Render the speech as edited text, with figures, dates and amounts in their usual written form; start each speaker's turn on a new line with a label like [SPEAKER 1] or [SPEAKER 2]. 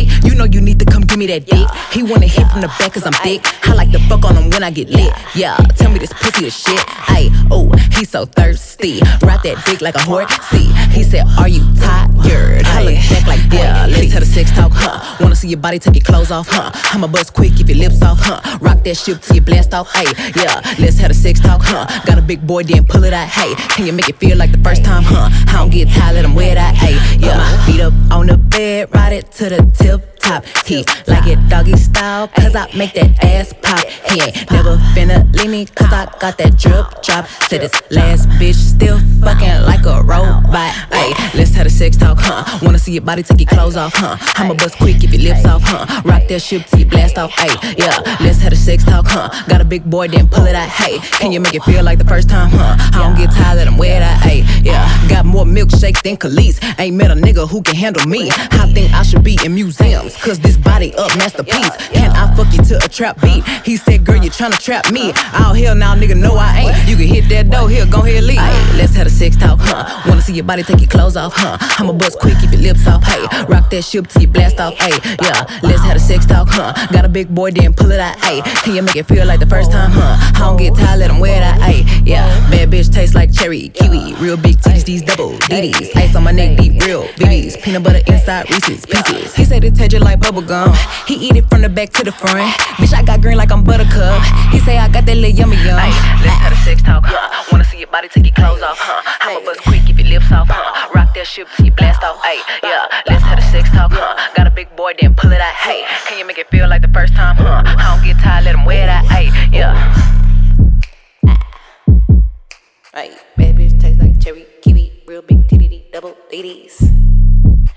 [SPEAKER 1] Hey, you know you need to come give me that dick. He wanna hit from the back cause I'm thick. I like to fuck on him when I get lit. Yeah, tell me this pussy is shit. Ay, oh, he's so thirsty. Ride that dick like a horse. See, he said, are you tired? I look back like, yeah, let's have the sex talk, huh? Wanna see your body, take your clothes off, huh? I'ma buzz quick, keep your lips off, huh? Rock that shit till you blast off, ay, yeah, let's have the sex talk, huh? Got a big boy, then pull it out, hey. Can you make it feel like the first time, huh? I don't get tired, let him wear that, ay, yeah. Feet up on the bed, ride it to the tip top. He like it doggy style, cause I make that ass pop. He ain't never finna leave me, cause I got that drip drop. Said this last bitch still fucking like a robot. Ay, let's have a sex talk, huh? Wanna see your body, take your clothes off, huh? I'ma bust quick, keep your lips off, huh? Rock that shit till you blast off, ay, yeah. Let's have a sex talk, huh? Got a big boy, then pull it out, hey. Can you make it feel like the first time, huh? I don't get tired, let him wear that, ay, yeah. Got more milkshake than Khalees. Ain't met a nigga who can handle me. I think I should be in museums, cause this body up masterpiece. Can I fuck you to a trap beat? He said, girl, you tryna trap me. Oh, hell now, nigga, no, I ain't. You can hit that door, here, go ahead, leave. Ay, let's have a sex talk, huh? Wanna see your body, take your clothes off, huh? I'ma bust quick, keep your lips off, hey. Rock that shit till you blast off, ay, yeah. Let's have a sex talk, huh? Got a big boy, then pull it out, ay. Can you make it feel like the first time, huh? I don't get tired, let him wear that, ay, yeah. Bad bitch tastes like cherry, kiwi. Real big titties, these double DDs. Ice on my neck, deep, real BBs. Peanut butter inside Reese's Pieces. He said it taste just like bubble gum. He eat it from the back to the front. Bitch, I got green like I'm Buttercup. He say I got that little yummy yum. Ay, let's have a sex talk, huh? Wanna see your body, take your clothes off, huh? I'ma bust quick, keep your lips off, huh? Rock that shit till you blast off, ay, yeah. Let's have a sex talk, huh? Got a big boy, then pull it out, hey. Can you make it feel like the first time, huh? I don't get tired, let him wear that, ay, yeah. Ay, bad bitch tastes like cherry, kiwi, real big titty, double DDs.